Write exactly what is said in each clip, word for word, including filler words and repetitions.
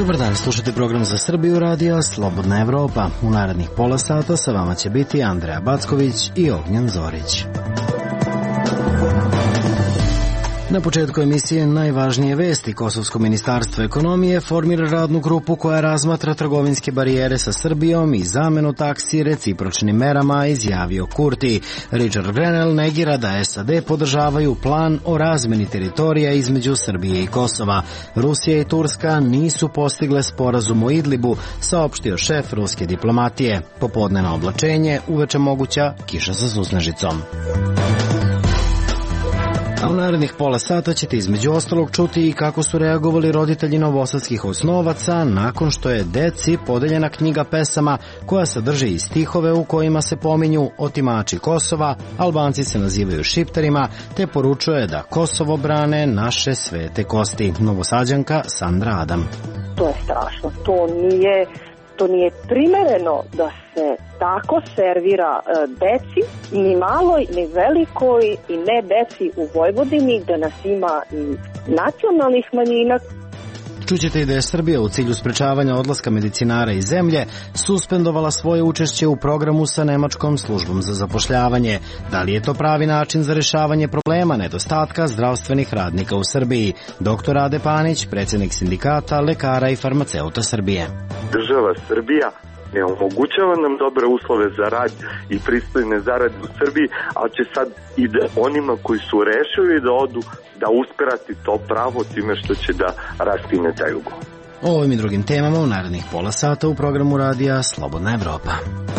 Dobar dan, slušate program za Srbiju radija Slobodna Evropa. U narednih pola sata sa vama će biti Andreja Backović i Ognjen Zorić. Na početku emisije najvažnije vesti. Kosovsko ministarstvo ekonomije formira radnu grupu koja razmatra trgovinske barijere sa Srbijom i zamenu taksi recipročnim merama, izjavio Kurti. Richard Grenell negira da S A D podržavaju plan o razmeni teritorija između Srbije i Kosova. Rusija i Turska nisu postigle sporazum o Idlibu, saopštio šef ruske diplomatije. Popodnevno oblačenje, uveče moguća kiša sa susnežicom. A u narednih pola sata ćete između ostalog čuti i kako su reagovali roditelji novosadskih osnovaca nakon što je deci podeljena knjiga pesama koja sadrži i stihove u kojima se pominju otimači Kosova, Albanci se nazivaju Šiptarima, te poručuje da Kosovo brane naše svete kosti. Novosađanka Sandra Adam. To je strašno, to nije... To nije primereno da se tako servira e, deci, ni maloj, ni velikoj i ne deci u Vojvodini, gde nas ima i nacionalnih manjina. Čućete i da je Srbija u cilju sprečavanja odlaska medicinara iz zemlje suspendovala svoje učešće u programu sa Nemačkom službom za zapošljavanje. Da li je to pravi način za rešavanje problema nedostatka zdravstvenih radnika u Srbiji? Doktor Rade Panić, predsjednik sindikata lekara i farmaceuta Srbije. Država Srbija ne omogućava nam dobre uslove za rad i pristojne zarade u Srbiji, ali će sad i da onima koji su rešili da odu da uskrati to pravo time što će da raskine taj ugovor. O ovim i drugim temama u narednih pola sata u programu radija Slobodna Evropa.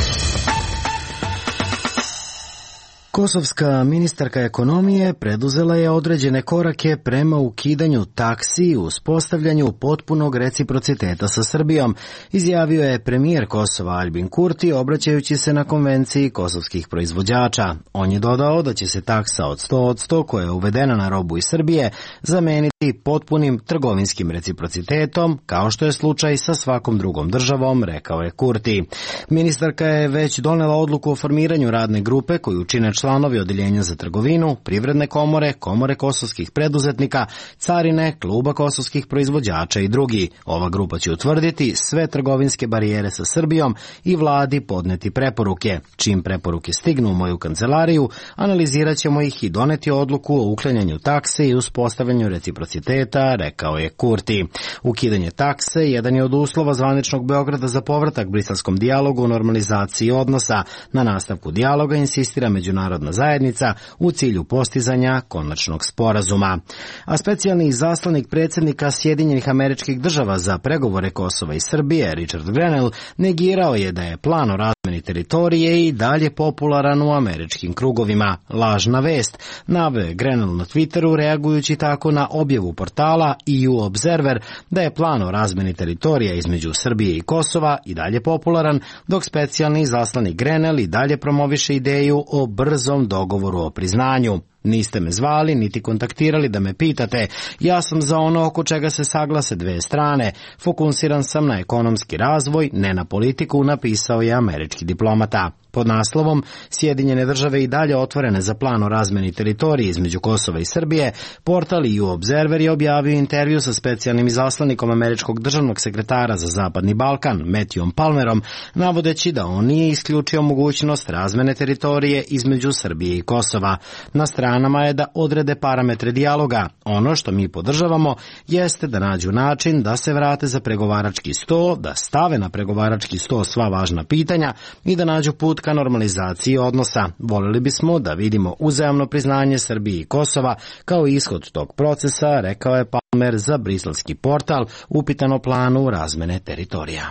Kosovska ministarka ekonomije preduzela je određene korake prema ukidanju taksi i uspostavljanju potpunog reciprociteta sa Srbijom, izjavio je premijer Kosova Aljbin Kurti obraćajući se na konvenciji kosovskih proizvođača. On je dodao da će se taksa od sto posto koja je uvedena na robu iz Srbije zameniti potpunim trgovinskim reciprocitetom, kao što je slučaj sa svakom drugom državom, rekao je Kurti. Ministarka je već donela odluku o formiranju radne grupe koju čine članovi Odeljenja za trgovinu, Privredne komore, Komore kosovskih preduzetnika, Carine, Kluba kosovskih proizvođača i drugi. Ova grupa će utvrditi sve trgovinske barijere sa Srbijom i vladi podneti preporuke. Čim preporuke stignu u moju kancelariju, analizirat ćemo ih i doneti odluku o uklanjanju takse i uspostavljanju reciprociteta, rekao je Kurti. Ukidanje takse jedan je od uslova zvaničnog Beograda za povratak briselskom dijalogu o normalizaciji odnosa. Na nastavku dijaloga insistira međunarodna zajednica u cilju postizanja konačnog sporazuma. A specijalni izaslanik predsjednika Sjedinjenih Američkih Država za pregovore Kosova i Srbije, Richard Grenell, negirao je da je plan o razmeni teritorije i dalje popularan u američkim krugovima. Lažna vest, naveo je Grenell na Twitteru reagujući tako na objavu portala E U Observer da je plan o razmeni teritorija između Srbije i Kosova i dalje popularan, dok specijalni izaslanik Grenell i dalje promoviše ideju o brzom dogovoru o priznanju. Niste me zvali, niti kontaktirali da me pitate. Ja sam za ono oko čega se saglase dve strane. Fokusiran sam na ekonomski razvoj, ne na politiku, napisao je američki diplomata. Pod naslovom Sjedinjene države i dalje otvorene za plan o razmeni teritorije između Kosova i Srbije, portal E U Observer je objavio intervju sa specijalnim izaslanikom američkog državnog sekretara za Zapadni Balkan, Matthewom Palmerom, navodeći da on nije isključio mogućnost razmene teritorije između Srbije i Kosova. Na stranama je da odrede parametre dijaloga. Ono što mi podržavamo jeste da nađu način da se vrate za pregovarački sto, da stave na pregovarački sto sva važna pitanja i da nađu put ka normalizaciji odnosa. Voljeli bismo da vidimo uzajamno priznanje Srbije i Kosova kao ishod tog procesa, rekao je Palmer za briselski portal, upitan o planu razmene teritorija.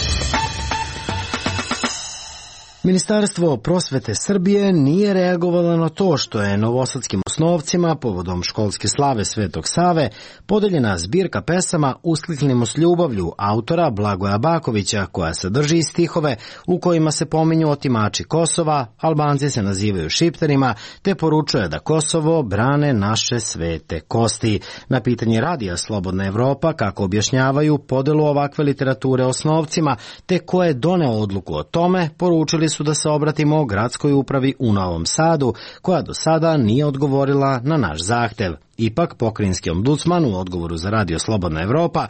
Ministarstvo prosvete Srbije nije reagovalo na to što je novosadskim osnovcima povodom školske slave Svetog Save podeljena zbirka pesama Uskliknimo s ljubavlju autora Blagoja Bakovića, koja sadrži stihove u kojima se pominju otimači Kosova, Albanci se nazivaju Šiptarima, te poručuje da Kosovo brane naše svete kosti. Na pitanje radija Slobodna Evropa kako objašnjavaju podelu ovakve literature osnovcima, te ko je doneo odluku o tome, poručili zamolili su da se obratimo gradskoj upravi u Novom Sadu, koja do sada nije odgovorila na naš zahtev. Ipak, pokrajinski ombudsman u odgovoru za Radio Slobodna Evropa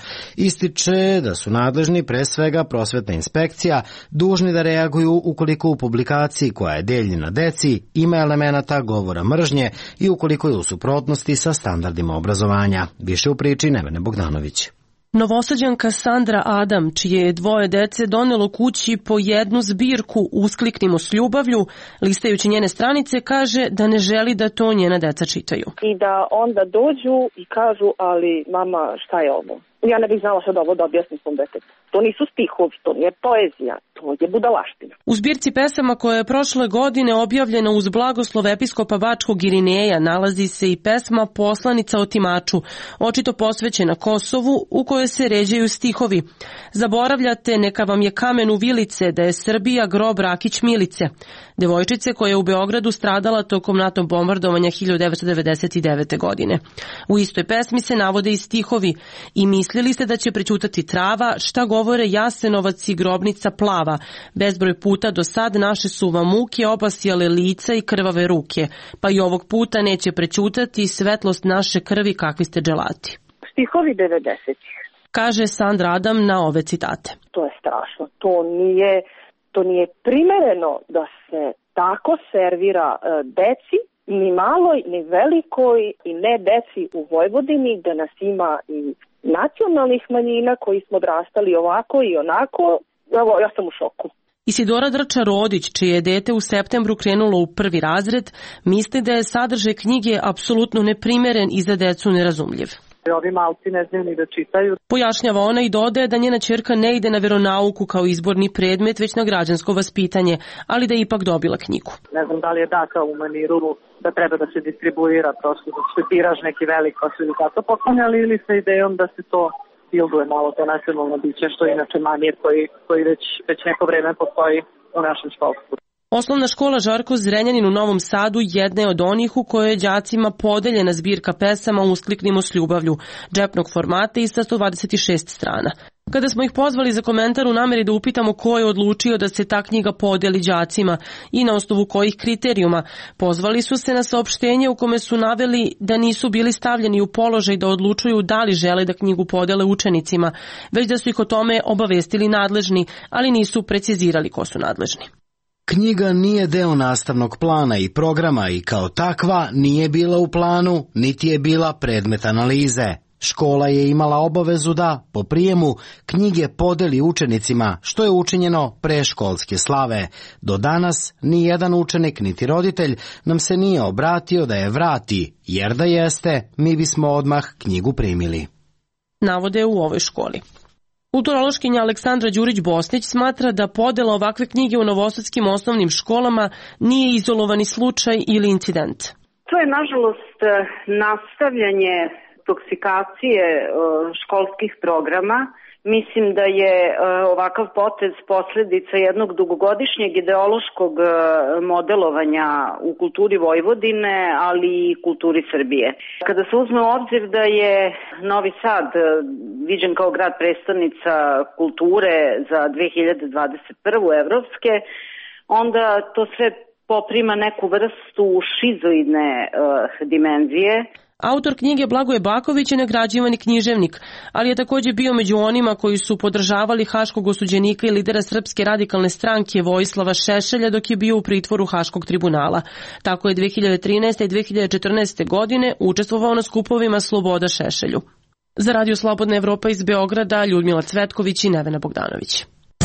ističe da su nadležni, pre svega prosvetna inspekcija, dužni da reaguju ukoliko u publikaciji koja je deljena deci ima elemenata govora mržnje i ukoliko je u suprotnosti sa standardima obrazovanja. Više u priči Nevene Bogdanović. Novosađanka Sandra Adam, čije je dvoje dece donelo kući po jednu zbirku Uskliknimo s ljubavlju, listajući njene stranice, kaže da ne želi da to njena deca čitaju. I da onda dođu i kažu, ali mama, šta je ovo? Ja ne bih znala sad ovo da objasnim svom detetu. To nisu stihovi, to nije poezija, to je budalaština. U zbirci pesama koja je prošle godine objavljena uz blagoslov episkopa Bačkog Irineja nalazi se i pesma Poslanica otimaču, očito posvećena Kosovu, u kojoj se ređaju stihovi. Zaboravljate, neka vam je kamen u vilice, da je Srbija grob Rakić Milice, devojčice koja je u Beogradu stradala tokom NATO bombardovanja hiljadu devetsto devedeset devete. godine. U istoj pesmi se navode i stihovi i mislili ste da će prećutati trava, šta govore Jasenovac i grobnica plava. Bezbroj puta do sad naše su vam muke obasjale lica i krvave ruke, pa i ovog puta neće prećutati svetlost naše krvi kakvi ste dželati. Stihovi devedesetih. Kaže Sandra Adam na ove citate. To je strašno. To nije, to nije primereno da se tako servira uh, deci, ni maloj, ni velikoj i ne deci u Vojvodini, gde nas ima i nacionalnih manjina koji smo odrastali ovako i onako. Evo, ja sam u šoku. Isidora Drča-Rodić, čije je dete u septembru krenulo u prvi razred, misli da je sadržaj knjige apsolutno neprimeren i za decu nerazumljiv. Ovi malci ne znaju ni da čitaju. Pojašnjava ona i dodaje da njena ćerka ne ide na veronauku kao izborni predmet, već na građansko vaspitanje, ali da je ipak dobila knjigu. Ne znam da li je data u maniru da treba da se distribuira, prosto da se tiraž neki velik pa su ili tako poklonjali, ili sa idejom da se to bilduje malo to nacionalno biće, što je inače manir koji, koji već, već neko vreme postoji u našem školstvu. Osnovna škola Žarko Zrenjanin u Novom Sadu jedna je od onih u kojoj je đacima podeljena zbirka pesama Uskliknimo s ljubavlju, džepnog formata i sa sto dvadeset šest strana. Kada smo ih pozvali za komentar u nameri da upitamo ko je odlučio da se ta knjiga podeli đacima i na osnovu kojih kriterijuma, pozvali su se na saopštenje u kome su naveli da nisu bili stavljeni u položaj da odlučuju da li žele da knjigu podele učenicima, već da su ih o tome obavestili nadležni, ali nisu precizirali ko su nadležni. Knjiga nije deo nastavnog plana i programa i kao takva nije bila u planu, niti je bila predmet analize. Škola je imala obavezu da, po prijemu, knjige podeli učenicima, što je učinjeno pre školske slave. Do danas ni jedan učenik niti roditelj nam se nije obratio da je vrati, jer da jeste, mi bismo odmah knjigu primili. Navode u ovoj školi. Kulturološkinja Aleksandra Đurić-Bosnić smatra da podela ovakve knjige u novosadskim osnovnim školama nije izolovani slučaj ili incident. To je, nažalost, nastavljanje toksikacije školskih programa. Mislim da je ovakav potez posledica jednog dugogodišnjeg ideološkog modelovanja u kulturi Vojvodine, ali i kulturi Srbije. Kada se uzme u obzir da je Novi Sad viđen kao grad predstavnica kulture za dve hiljade dvadeset prvu evropske, onda to sve poprima neku vrstu šizoidne uh, dimenzije. Autor knjige Blagoje Baković je nagrađivani književnik, ali je također bio među onima koji su podržavali haškog osuđenika i lidera Srpske radikalne stranke Vojislava Šešelja dok je bio u pritvoru Haškog tribunala. Tako je dve hiljade trinaeste. i dve hiljade četrnaeste. godine učestvovao na skupovima Sloboda Šešelju. Za Radio Slobodna Evropa iz Beograda, Ljudmila Cvetković i Nevena Bogdanović.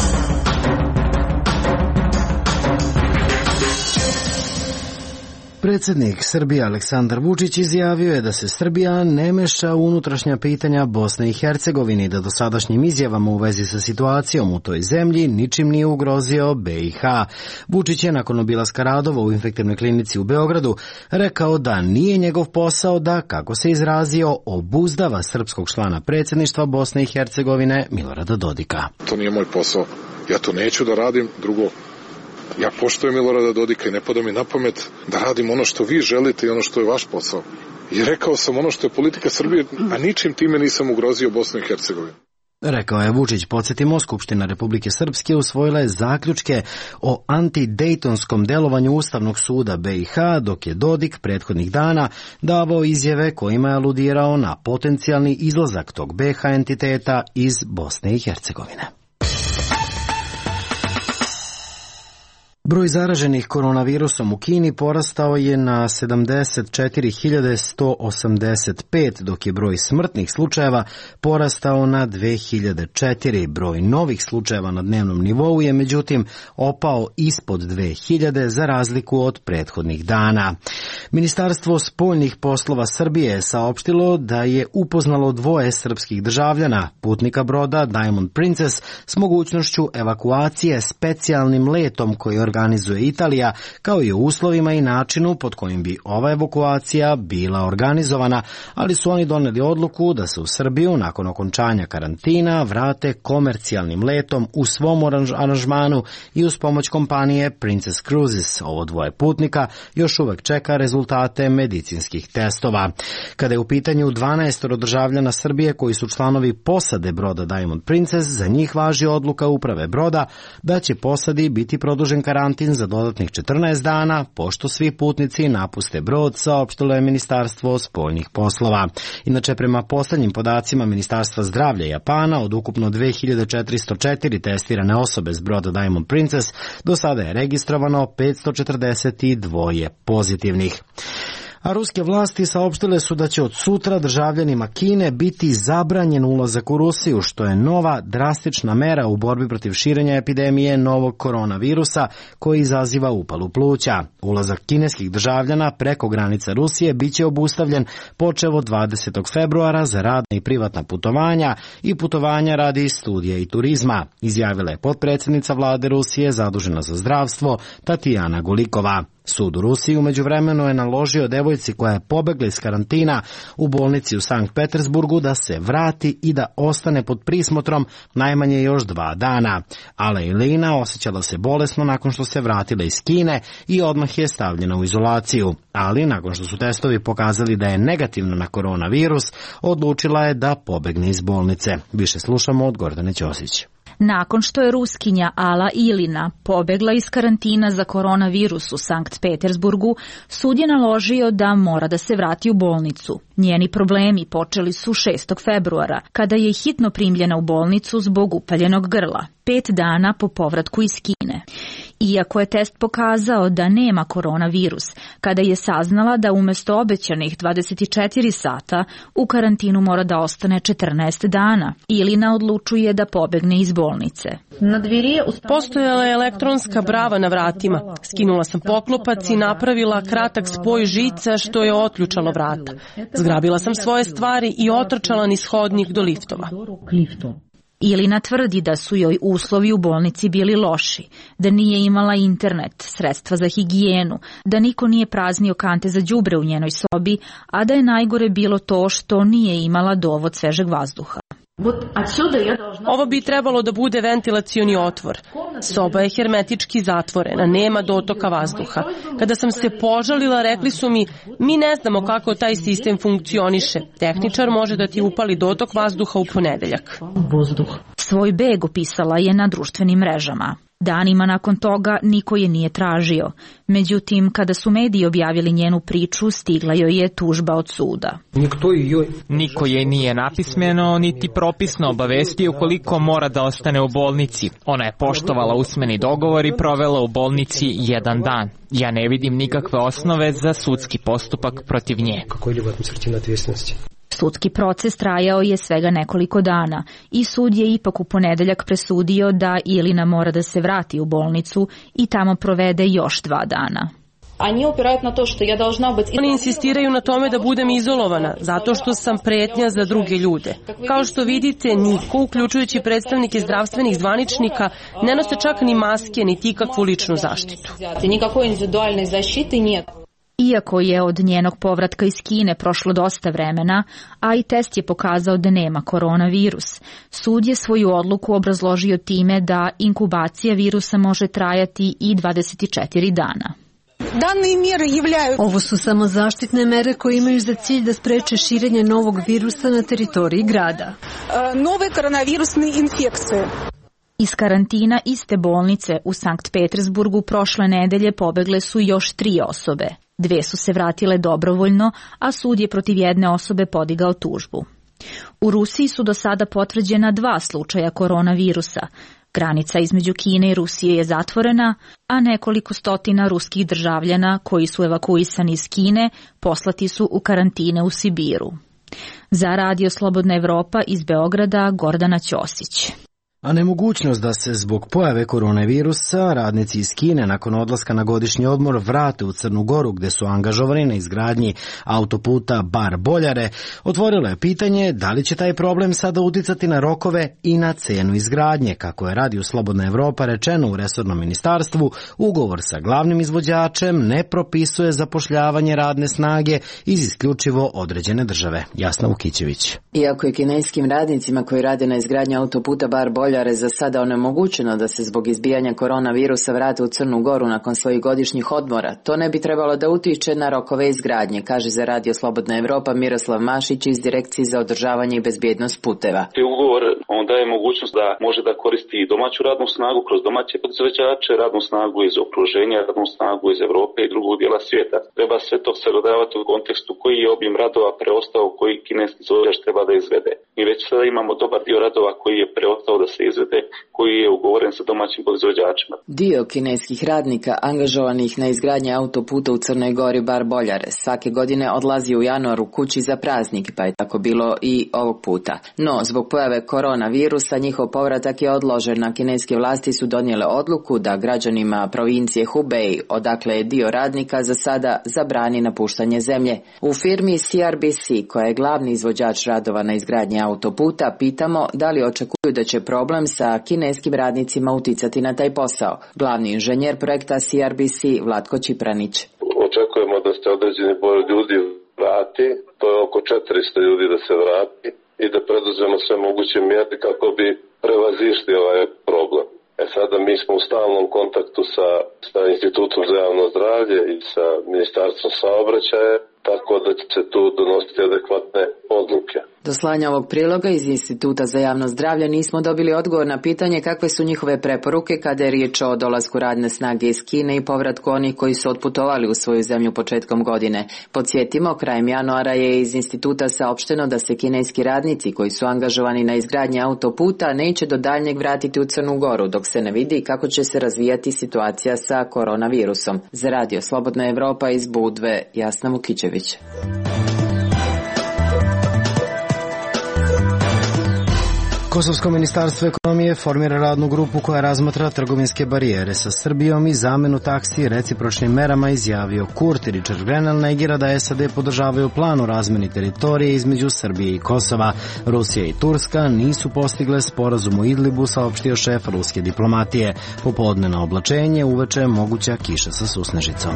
Predsjednik Srbije Aleksandar Vučić izjavio je da se Srbija ne meša u unutrašnja pitanja Bosne i Hercegovine i da dosadašnjim izjavama u vezi sa situacijom u toj zemlji ničim nije ugrozio B i H. Vučić je nakon obilaska radova u infektivnoj klinici u Beogradu rekao da nije njegov posao da, kako se izrazio, obuzdava srpskog člana predsjedništva Bosne i Hercegovine Milorada Dodika. To nije moj posao. Ja to neću da radim. Drugo, ja poštujem Milorada Dodika i ne pada mi na pamet da radim ono što vi želite i ono što je vaš posao. I rekao sam ono što je politika Srbije, a ničim time nisam ugrozio Bosnu i Hercegovinu. Rekao je Vučić. Podsjetimo, Skupština Republike Srpske usvojila je zaključke o antidejtonskom delovanju Ustavnog suda B i H, dok je Dodik prethodnih dana davao izjave kojima je aludirao na potencijalni izlazak tog B H entiteta iz Bosne i Hercegovine. Broj zaraženih koronavirusom u Kini porastao je na sedamdeset četiri hiljade sto osamdeset pet, dok je broj smrtnih slučajeva porastao na dve hiljade četiri. Broj novih slučajeva na dnevnom nivou je međutim opao ispod dve hiljade za razliku od prethodnih dana. Ministarstvo spoljnih poslova Srbije je saopštilo da je upoznalo dvoje srpskih državljana, putnika broda Diamond Princess, s mogućnošću evakuacije specijalnim letom koji organizuje Italija, kao i o uslovima i načinu pod kojim bi ova evakuacija bila organizovana, ali su oni doneli odluku da se u Srbiju nakon okončanja karantina vrate komercijalnim letom u svom aranžmanu i uz pomoć kompanije Princess Cruises. Ovo dvoje putnika još uvek čeka rezultate medicinskih testova. Kada je u pitanju dvanaest državljana Srbije koji su članovi posade broda Diamond Princess, za njih važi odluka uprave broda da će posadi biti produžen karantin za dodatnih četrnaest dana, pošto svi putnici napuste brod, saopštilo je Ministarstvo spoljnih poslova. Inače, prema poslednjim podacima Ministarstva zdravlja Japana, od ukupno dve hiljade četiristo četiri testirane osobe s broda Diamond Princess, do sada je registrovano petsto četrdeset dva pozitivnih. A ruske vlasti saopštile su da će od sutra državljanima Kine biti zabranjen ulazak u Rusiju, što je nova drastična mera u borbi protiv širenja epidemije novog koronavirusa koji izaziva upalu pluća. Ulazak kineskih državljana preko granica Rusije biće obustavljen počev od dvadesetog februara za radna i privatna putovanja i putovanja radi studija i turizma, izjavila je potpredsjednica vlade Rusije zadužena za zdravstvo Tatjana Golikova. Sud u Rusiji umeđu vremenu je naložio devojci koja je pobegla iz karantina u bolnici u Sankt Petersburgu da se vrati i da ostane pod prismotrom najmanje još dva dana. Ala Ilina osjećala se bolesno nakon što se vratila iz Kine i odmah je stavljena u izolaciju. Ali nakon što su testovi pokazali da je negativna na koronavirus, odlučila je da pobegne iz bolnice. Više slušamo od Gordane Ćosić. Nakon što je Ruskinja Ala Ilina pobegla iz karantina za koronavirus u Sankt Petersburgu, sud je naložio da mora da se vrati u bolnicu. Njeni problemi počeli su šestog februara, kada je hitno primljena u bolnicu zbog upaljenog grla, pet dana po povratku iz Kine. Iako je test pokazao da nema koronavirus, kada je saznala da umesto obećanih dvadeset četiri sata u karantinu mora da ostane četrnaest dana, Ilina odlučuje da pobegne iz bolnice. Postojala je elektronska brava na vratima. Skinula sam poklopac i napravila kratak spoj žica što je otključalo vrata. Zgrabila sam svoje stvari i otrčala niz hodnik do liftova. Ilina tvrdi da su joj uslovi u bolnici bili loši, da nije imala internet, sredstva za higijenu, da niko nije praznio kante za đubre u njenoj sobi, a da je najgore bilo to što nije imala dovod svežeg vazduha. Ovo bi trebalo da bude ventilacioni otvor. Soba je hermetički zatvorena, nema dotoka vazduha. Kada sam se požalila, rekli su mi, mi ne znamo kako taj sistem funkcioniše. Tehničar može da ti upali dotok vazduha u ponedeljak. Svoj beg opisala je na društvenim mrežama. Danima nakon toga niko je nije tražio. Međutim, kada su mediji objavili njenu priču, stigla joj je tužba od suda. Niko je nije napismeno niti propisno obavestio koliko mora da ostane u bolnici. Ona je poštovala usmeni dogovor i provela u bolnici jedan dan. Ja ne vidim nikakve osnove za sudski postupak protiv nje. Sudski proces trajao je svega nekoliko dana i sud je ipak u ponedeljak presudio da Ilina mora da se vrati u bolnicu i tamo provede još dva dana. Oni insistiraju na tome da budem izolovana, zato što sam pretnja za druge ljude. Kao što vidite, niko, uključujući predstavnike zdravstvenih zvaničnika, ne nose čak ni maske, niti ikakvu ličnu zaštitu. Iako je od njenog povratka iz Kine prošlo dosta vremena, a i test je pokazao da nema koronavirus, sud je svoju odluku obrazložio time da inkubacija virusa može trajati i dvadeset četiri dana. Ovo su samo zaštitne mere koje imaju za cilj da spreče širenje novog virusa na teritoriji grada. nove koronavirusne infekcije. Iz karantina iste bolnice u Sankt Petersburgu prošle nedelje pobegle su još tri osobe. Dve su se vratile dobrovoljno, a sud je protiv jedne osobe podigao tužbu. U Rusiji su do sada potvrđena dva slučaja koronavirusa. Granica između Kine i Rusije je zatvorena, a nekoliko stotina ruskih državljana koji su evakuisani iz Kine poslati su u karantine u Sibiru. Za Radio Slobodna Evropa iz Beograda Gordana Ćosić. A nemogućnost da se zbog pojave koronavirusa radnici iz Kine nakon odlaska na godišnji odmor vrate u Crnu Goru gde su angažovani na izgradnji autoputa Bar-Boljare, otvorilo je pitanje da li će taj problem sada uticati na rokove i na cenu izgradnje. Kako je Radio Slobodna Evropa rečeno u resornom ministarstvu, ugovor sa glavnim izvođačem ne propisuje zapošljavanje radne snage iz isključivo određene države. Jasna Vukićević. Iako je kineskim radnicima koji rade na izgradnji autoputa Bar-Boljare za sada onemogućeno da se zbog izbijanja koronavirusa vrate u Crnu Goru nakon svojih godišnjih odmora, to ne bi trebalo da utiče na rokove izgradnje, kaže za Radio Slobodna Evropa Miroslav Mašić iz Direkcije za održavanje i bezbjednost puteva. Ugovor on daje mogućnost da može da koristi i domaću radnu snagu kroz domaće proizvođače, radnu snagu iz okruženja, radnu snagu iz Evrope i drugog dijela svijeta. Treba sve to sagledavati u kontekstu koji je obim radova preostao, koji kineski izvođač treba da izvede. Mi već sada imamo dobar dio radova koji je preostao da se izvede, koji je ugovoren sa domaćim podizvođačima. Dio kineskih radnika angažovanih na izgradnji autoputa u Crnoj Gori Bar-Boljare svake godine odlazi u januaru kući za praznik, pa je tako bilo i ovog puta. No, zbog pojave koronavirusa njihov povratak je odložen, a kineske vlasti su donijele odluku da građanima provincije Hubei, odakle je dio radnika, za sada zabrani napuštanje zemlje. U firmi C R B C, koja je glavni izvođač radova na izgradnji autoputa, pitamo da li očekuju da će problem sa kineskim radnicima uticati na taj posao. Glavni inženjer projekta C R B C Vlatko Čipranić. Očekujemo da se određeni broj ljudi vrati, to je oko četiristo ljudi da se vrati i da preduzmemo sve moguće mjere kako bi prevazišli ovaj problem. E sada mi smo u stalnom kontaktu sa, sa Institutom za javno zdravlje i sa Ministarstvom saobraćaja, tako da će se tu donositi adekvatne odluke. Do slanja ovog priloga iz Instituta za javno zdravlje nismo dobili odgovor na pitanje kakve su njihove preporuke kada je riječ o dolasku radne snage iz Kine i povratku onih koji su otputovali u svoju zemlju početkom godine. Podsjetimo, krajem januara je iz instituta saopšteno da se kineski radnici koji su angažovani na izgradnji autoputa neće do daljnjeg vratiti u Crnu Goru, dok se ne vidi kako će se razvijati situacija sa koronavirusom. Za Radio Slobodna Evropa iz Budve, Jasna Vukićević. Kosovsko ministarstvo ekonomije formira radnu grupu koja razmatra trgovinske barijere sa Srbijom i zamenu taksi recipročnim merama, izjavio Kurti. Richard Grenell negira da S A D podržavaju plan o razmeni teritorije između Srbije i Kosova. Rusija i Turska nisu postigle sporazum u Idlibu, saopštio šef ruske diplomatije. Popodne na oblačenje, uveče moguća kiša sa susnežicom.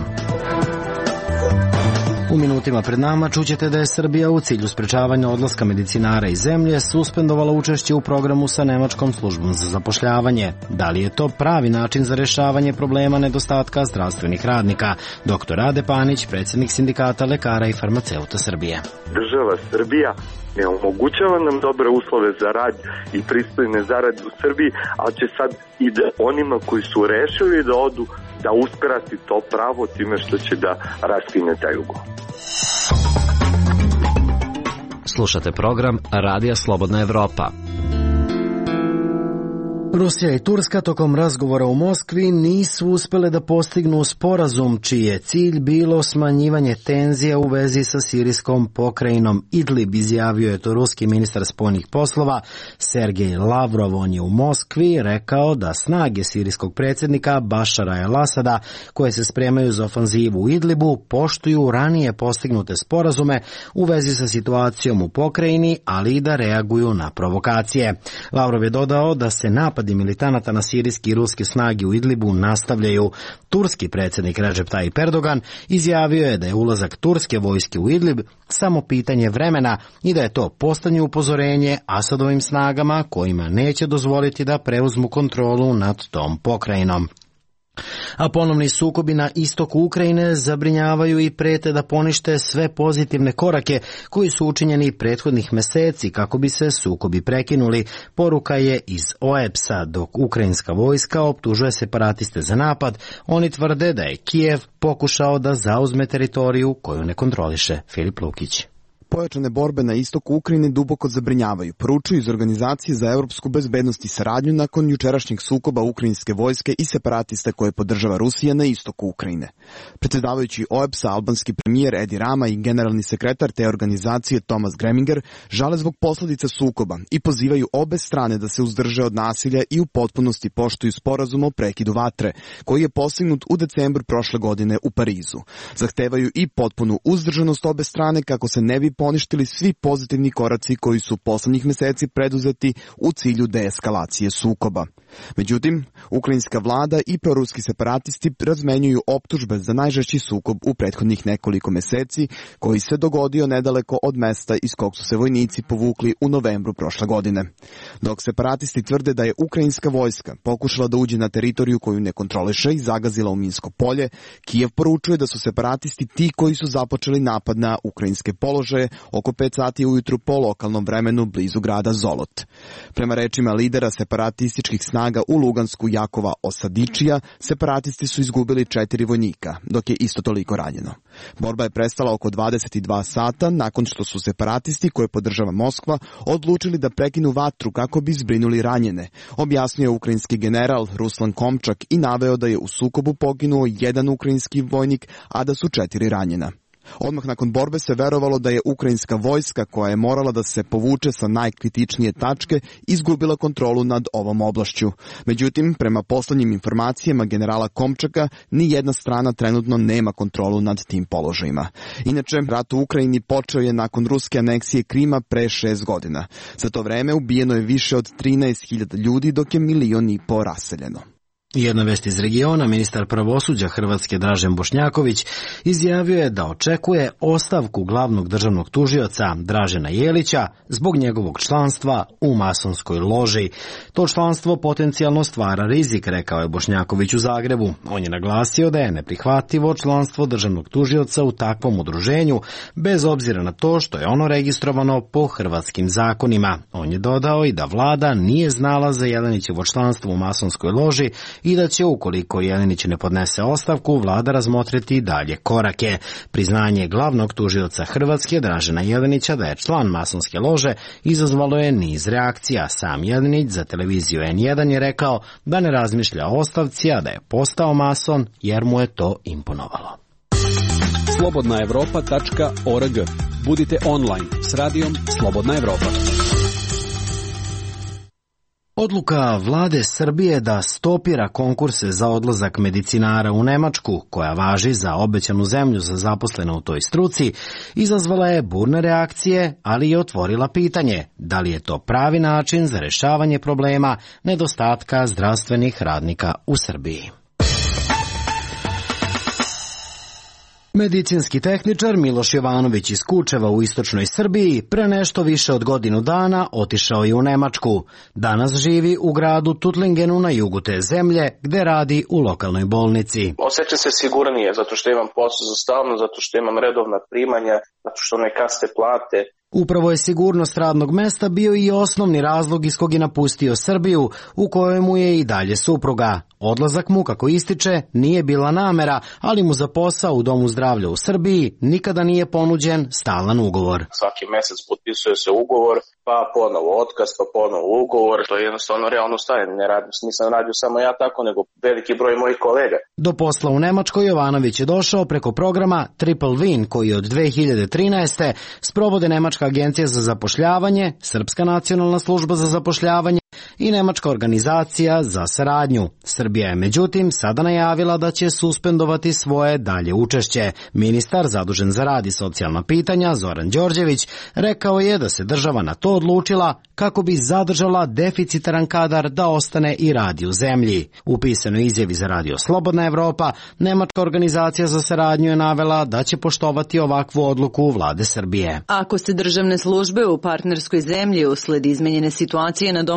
U minutima pred nama čućete da je Srbija u cilju sprečavanja odlaska medicinara iz zemlje suspendovala učešće u programu sa Nemačkom službom za zapošljavanje. Da li je to pravi način za rešavanje problema nedostatka zdravstvenih radnika? Doktor Rade Panić, predsjednik Sindikata lekara i farmaceuta Srbije. Država Srbija ne omogućava nam dobre uslove za rad i pristojne zarade u Srbiji, ali će sad i da onima koji su rešili da odu da uskrati to pravo time što će da raskine taj ugovor. Slušate program Radija Slobodna Evropa. Rusija i Turska tokom razgovora u Moskvi nisu uspele da postignu sporazum čiji je cilj bilo smanjivanje tenzija u vezi sa sirijskom pokrajinom Idlib, izjavio je to ruski ministar spoljnih poslova Sergej Lavrov. On je u Moskvi rekao da snage sirijskog predsjednika Bašara el-Asada, koje se spremaju za ofanzivu u Idlibu, poštuju ranije postignute sporazume u vezi sa situacijom u pokrajini, ali i da reaguju na provokacije. Lavrov je dodao da se napadi militanata na sirijski i ruske snage u Idlibu nastavljaju. Turski predsjednik Recep Tayyip Erdogan izjavio je da je ulazak turske vojske u Idlib samo pitanje vremena i da je to poslednje upozorenje Asadovim snagama kojima neće dozvoliti da preuzmu kontrolu nad tom pokrajinom. A ponovni sukobi na istoku Ukrajine zabrinjavaju i prete da ponište sve pozitivne korake koji su učinjeni prethodnih meseci kako bi se sukobi prekinuli. Poruka je iz O E P S-a, dok ukrajinska vojska optužuje separatiste za napad. Oni tvrde da je Kijev pokušao da zauzme teritoriju koju ne kontroliše. Filip Lukić. Pojačane borbe na istoku Ukrajine duboko zabrinjavaju, poručuju iz Organizacije za evropsku bezbednost i saradnju nakon jučerašnjeg sukoba ukrajinske vojske i separatista koje podržava Rusija na istoku Ukrajine. Predsjedavajući O E P S-a, albanski premijer Edi Rama i generalni sekretar te organizacije Thomas Greminger žale zbog posledica sukoba i pozivaju obe strane da se uzdrže od nasilja i u potpunosti poštuju sporazum o prekidu vatre, koji je postignut u decembru prošle godine u Parizu. Zahtevaju i potpunu uzdržanost obe strane kako se ne bi poništili svi pozitivni koraci koji su poslednjih meseci preduzeti u cilju deeskalacije sukoba. Međutim, ukrajinska vlada i proruski separatisti razmenjuju optužbe za najžešći sukob u prethodnih nekoliko meseci, koji se dogodio nedaleko od mesta iz kog su se vojnici povukli u novembru prošle godine. Dok separatisti tvrde da je ukrajinska vojska pokušala da uđe na teritoriju koju ne kontroliše i zagazila u minsko polje, Kijev poručuje da su separatisti ti koji su započeli napad na ukrajinske položaje oko pet sati ujutru po lokalnom vremenu blizu grada Zolot. Prema rečima lidera separatističkih snaga u Lugansku Jakova Osadičija, separatisti su izgubili četiri vojnika, dok je isto toliko ranjeno. Borba je prestala oko dvadeset dva sata nakon što su separatisti, koje podržava Moskva, odlučili da prekinu vatru kako bi zbrinuli ranjene, objasnio ukrajinski general Ruslan Komčak i naveo da je u sukobu poginuo jedan ukrajinski vojnik, a da su četiri ranjena. Odmah nakon borbe se verovalo da je ukrajinska vojska, koja je morala da se povuče sa najkritičnije tačke, izgubila kontrolu nad ovom oblašću. Međutim, prema poslednjim informacijama generala Komčaka, ni jedna strana trenutno nema kontrolu nad tim položajima. Inače, rat u Ukrajini počeo je nakon ruske aneksije Krima pre šest godina. Za to vreme ubijeno je više od trinaest hiljada ljudi, dok je milion i po raseljeno. Jedna vest iz regiona, ministar pravosuđa Hrvatske Dražen Bošnjaković izjavio je da očekuje ostavku glavnog državnog tužioca Dražena Jelića zbog njegovog članstva u masonskoj loži. To članstvo potencijalno stvara rizik, rekao je Bošnjaković u Zagrebu. On je naglasio da je neprihvatljivo članstvo državnog tužioca u takvom udruženju, bez obzira na to što je ono registrovano po hrvatskim zakonima. On je dodao i da vlada nije znala za Jelenićevo članstvo u masonskoj loži i da će, ukoliko Jelenić ne podnese ostavku, vlada razmotriti dalje korake. Priznanje glavnog tužioca Hrvatske Dražena Jelenića da je član masonske lože izazvalo je niz reakcija. Sam Jelenić za televiziju N jedan je rekao da ne razmišlja o ostavci, a da je postao mason jer mu je to imponovalo. slobodna evropa tačka org. Budite online s radijom Slobodna Evropa. Odluka vlade Srbije da stopira konkurse za odlazak medicinara u Nemačku, koja važi za obećanu zemlju za zaposlene u toj struci, izazvala je burne reakcije, ali je otvorila pitanje da li je to pravi način za rešavanje problema nedostatka zdravstvenih radnika u Srbiji. Medicinski tehničar Miloš Jovanović iz Kučeva u istočnoj Srbiji pre nešto više od godinu dana otišao je u Nemačku. Danas živi u gradu Tuttlingenu na jugu te zemlje, gde radi u lokalnoj bolnici. Osjećam se sigurnije zato što imam posao za stalno, zato što imam redovna primanja, zato što ne kasne plate. Upravo je sigurnost radnog mesta bio i osnovni razlog iz kog je napustio Srbiju, u kojemu je i dalje supruga. Odlazak mu, kako ističe, nije bila namera, ali mu za posao u Domu zdravlja u Srbiji nikada nije ponuđen stalan ugovor. Svaki mesec potpisuje se ugovor, pa ponovo otkaz, pa ponovo ugovor. To je jednostavno realno stanje. Ne radim, nisam radio samo ja tako, nego veliki broj mojih kolega. Do posla u Nemačkoj Jovanović je došao preko programa Triple Win, koji od dve hiljade trinaeste. sprovode Nemačka agencija za zapošljavanje, Srpska nacionalna služba za zapošljavanje i Nemačka organizacija za saradnju. Srbija je međutim sada najavila da će suspendovati svoje dalje učešće. Ministar zadužen za rad i socijalna pitanja Zoran Đorđević rekao je da se država na to odlučila kako bi zadržala deficitaran kadar da ostane i radi u zemlji. U pisanoj izjavi za radio Slobodna Evropa, Nemačka organizacija za saradnju je navela da će poštovati ovakvu odluku vlade Srbije. Ako se državne službe u partnerskoj zemlji usled izmenjene situacije na domaćem tržištu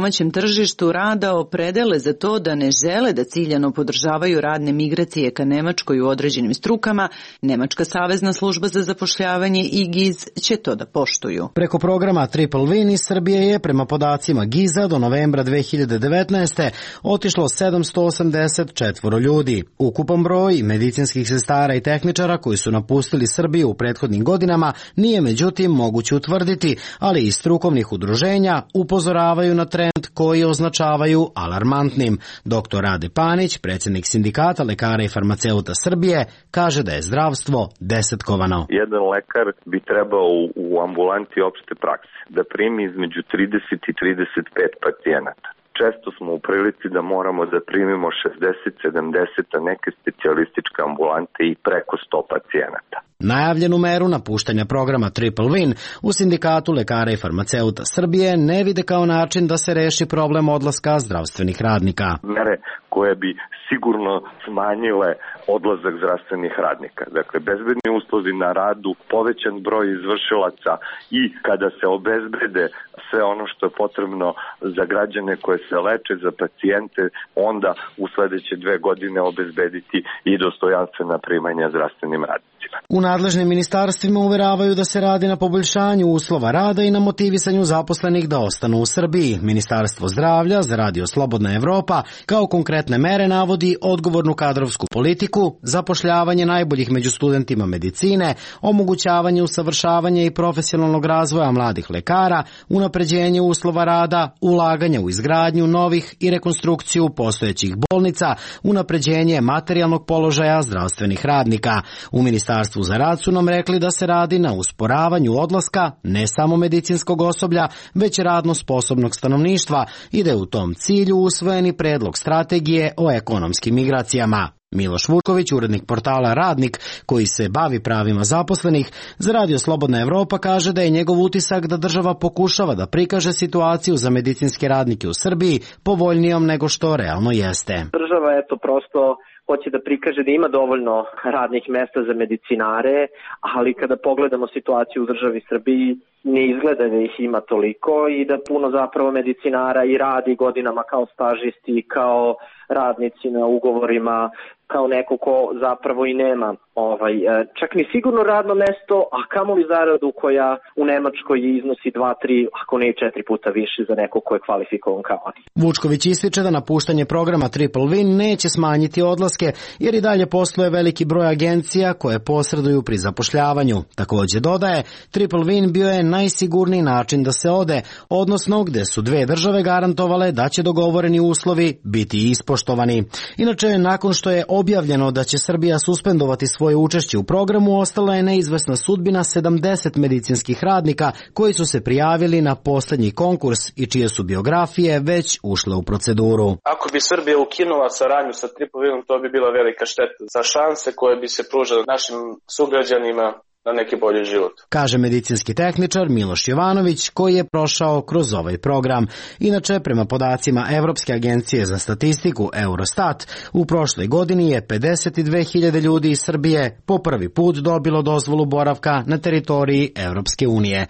tržištu rada opredele za to da ne žele da ciljano podržavaju radne migracije ka Nemačkoj u određenim strukama, Nemačka savezna služba za zapošljavanje I G I Z će to da poštuju. Preko programa Triple Win iz Srbije je prema podacima G I Z-a do novembra dve hiljade devetnaeste. otišlo sedamsto osamdeset četvoro ljudi. Ukupan broj medicinskih sestara i tehničara koji su napustili Srbiju u prethodnim godinama nije međutim moguće utvrditi, ali iz strukovnih udruženja upozoravaju na trend koji označavaju alarmantnim. Doktor Rade Panić, predsjednik Sindikata lekara i farmaceuta Srbije, kaže da je zdravstvo desetkovano. Jedan lekar bi trebao u ambulanti opšte prakse da primi između trideset i trideset pet pacijenata. Često smo u prilici da moramo da primimo šezdeset sedamdeset, a neke specijalističke ambulante i preko sto pacijenata. Najavljenu meru napuštanja programa Triple Win u Sindikatu lekara i farmaceuta Srbije ne vide kao način da se reši problem odlaska zdravstvenih radnika. Mere koje bi sigurno smanjile odlazak zdravstvenih radnika. Dakle, bezbedni uslovi na radu, povećan broj izvršilaca i kada se obezbede sve ono što je potrebno za građane koje se leče, za pacijente, onda u sledeće dve godine obezbediti i dostojanstvena primanja zdravstvenim radnicima. U nadležnim ministarstvima uveravaju da se radi na poboljšanju uslova rada i na motivisanju zaposlenih da ostanu u Srbiji. Ministarstvo zdravlja za Radio Slobodna Evropa kao konkretne mere navodi odgovornu kadrovsku politiku, zapošljavanje najboljih među studentima medicine, omogućavanje usavršavanja i profesionalnog razvoja mladih lekara, unapređenje uslova rada, ulaganje u izgradnju novih i rekonstrukciju postojećih bolnica, unapređenje materijalnog položaja zdravstvenih radnika. U Ministarstvu za rad su nam rekli da se radi na usporavanju odlaska ne samo medicinskog osoblja, već radno sposobnog stanovništva i da je u tom cilju usvojeni predlog strategije o ekonomskim migracijama. Miloš Vuković, urednik portala Radnik, koji se bavi pravima zaposlenih, za Radio Slobodna Evropa kaže da je njegov utisak da država pokušava da prikaže situaciju za medicinske radnike u Srbiji povoljnijom nego što realno jeste. Država eto prosto hoće da prikaže da ima dovoljno radnih mesta za medicinare, ali kada pogledamo situaciju u državi Srbiji, ne izgleda da ih ima toliko i da puno zapravo medicinara i radi godinama kao stažisti, kao radnici na ugovorima, kao neko ko zapravo i nema ovaj, čak ni sigurno radno mesto, a kamoli zaradu koja u Nemačkoj iznosi dva, tri, ako ne i četiri puta više za neko ko je kvalifikovan kao oni. Vučković ističe da napuštanje programa Triple Win neće smanjiti odlaske, jer i dalje postoje veliki broj agencija koje posreduju pri zapošljavanju. Takođe dodaje, Triple Win bio je najsigurniji način da se ode, odnosno gde su dve države garantovale da će dogovoreni uslovi biti ispoštovani. Inače, nakon što je objavljeno da će Srbija suspendovati svoje učešće u programu, ostala je neizvesna sudbina sedamdeset medicinskih radnika koji su se prijavili na poslednji konkurs i čije su biografije već ušle u proceduru. Ako bi Srbija ukinula saradnju sa Triple Winom, to bi bila velika šteta za šanse koje bi se pružale našim sugrađanima na neki bolji život. Kaže medicinski tehničar Miloš Jovanović, koji je prošao kroz ovaj program. Inače, prema podacima Evropske agencije za statistiku Eurostat, u prošloj godini je pedeset dve hiljade ljudi iz Srbije po prvi put dobilo dozvolu boravka na teritoriji Evropske unije.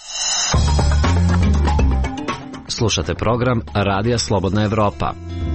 Slušate program Radija Slobodna Evropa.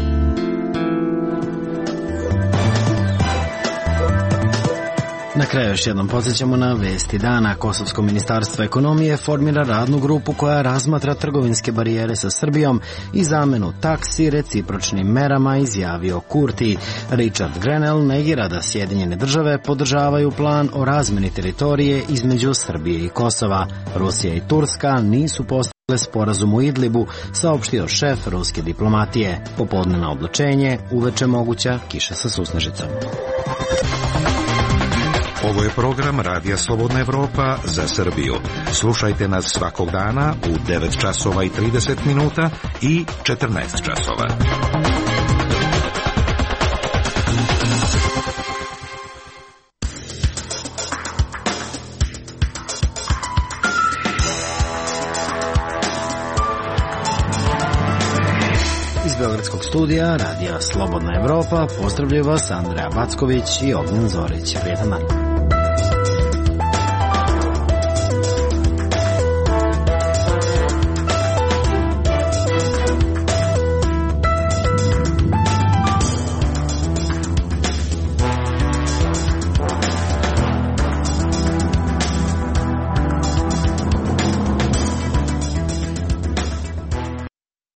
Na kraju još jednom podsjećamo na vesti dana. Kosovsko ministarstvo ekonomije formira radnu grupu koja razmatra trgovinske barijere sa Srbijom i zamenu taksi recipročnim merama, izjavio Kurti. Richard Grenell negira da Sjedinjene države podržavaju plan o razmeni teritorije između Srbije i Kosova. Rusija i Turska nisu postigli sporazum u Idlibu, saopštio šef ruske diplomatije. Popodnevno oblačenje, uveče moguća kiša sa susnežicom. Ovo je program Radija Slobodna Evropa za Srbiju. Slušajte nas svakog dana u devet časova i trideset minuta i četrnaest časova. Iz Beogradskog studija Radija Slobodna Evropa pozdravljaju vas Andreja Backović i Ognjen Zorić. Prijetan dan.